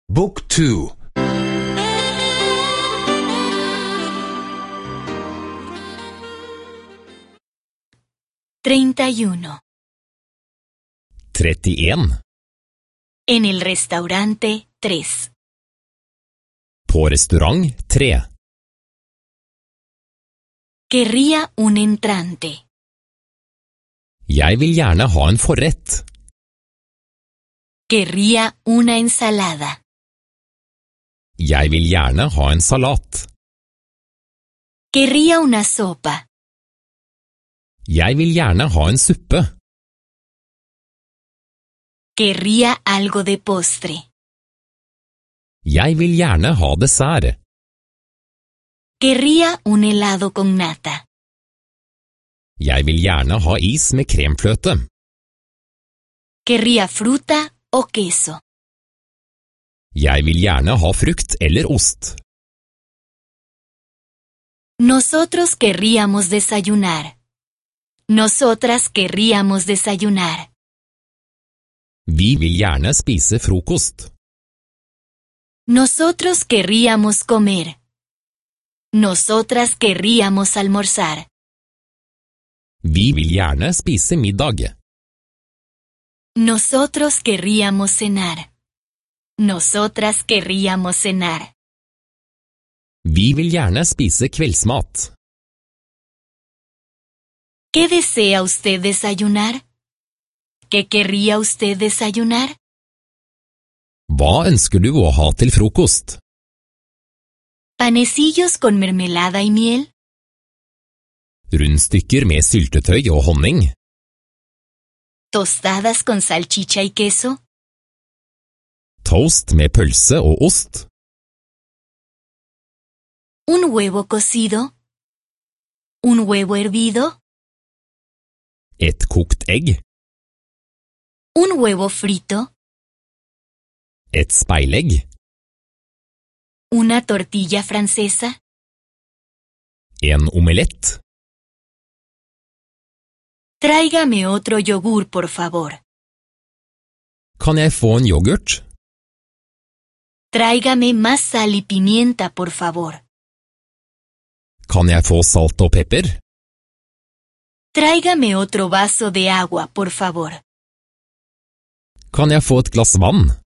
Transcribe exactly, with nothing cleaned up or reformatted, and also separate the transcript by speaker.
Speaker 1: Book two.
Speaker 2: treinta y uno.
Speaker 3: trettien.
Speaker 2: En el restaurante tres.
Speaker 3: På restaurant tre.
Speaker 2: Querría un entrante.
Speaker 3: Jeg vil gjerne ha en forrett.
Speaker 2: Querría una ensalada.
Speaker 3: Jeg vil gjerne ha en salat.
Speaker 2: Querría una sopa.
Speaker 3: Jeg vil gjerne ha en suppe.
Speaker 2: Querría algo de postre.
Speaker 3: Jeg vil gjerne ha dessert.
Speaker 2: Querría un helado con nata.
Speaker 3: Jeg vil gjerne ha is med kremfløte.
Speaker 2: Querría fruta o queso.
Speaker 3: Jeg vil gjerne ha frukt eller ost.
Speaker 2: Nosotros querríamos desayunar. Nosotras querríamos desayunar.
Speaker 3: Vi vil gjerne spise frokost.
Speaker 2: Nosotros querríamos comer. Nosotras querríamos almorzar.
Speaker 3: Vi vil gjerne spise middag.
Speaker 2: Nosotros querríamos cenar. Nosotras querríamos cenar.
Speaker 3: Vi vil gjerne spise kveldsmat.
Speaker 2: ¿Qué desea usted desayunar? ¿Qué querría usted desayunar?
Speaker 3: Hva ønsker du å ha til frokost?
Speaker 2: ¿Panecillos con mermelada y miel?
Speaker 3: Rundstykker med syltetøy og honning?
Speaker 2: ¿Tostadas con salchicha y queso?
Speaker 3: Toast med pølse og ost?
Speaker 2: ¿Un huevo cocido? ¿Un huevo hervido?
Speaker 3: Et kokt egg?
Speaker 2: ¿Un huevo frito?
Speaker 3: Et speilegg?
Speaker 2: ¿Una tortilla francesa?
Speaker 3: En omelett?
Speaker 2: Tráigame otro yogur, por favor.
Speaker 3: Kan jeg få en yoghurt?
Speaker 2: Tráigame más sal y pimienta, por favor.
Speaker 3: Kan jeg få salt og pepper?
Speaker 2: Tráigame otro vaso de agua, por favor.
Speaker 3: Kan jeg få et glass vann?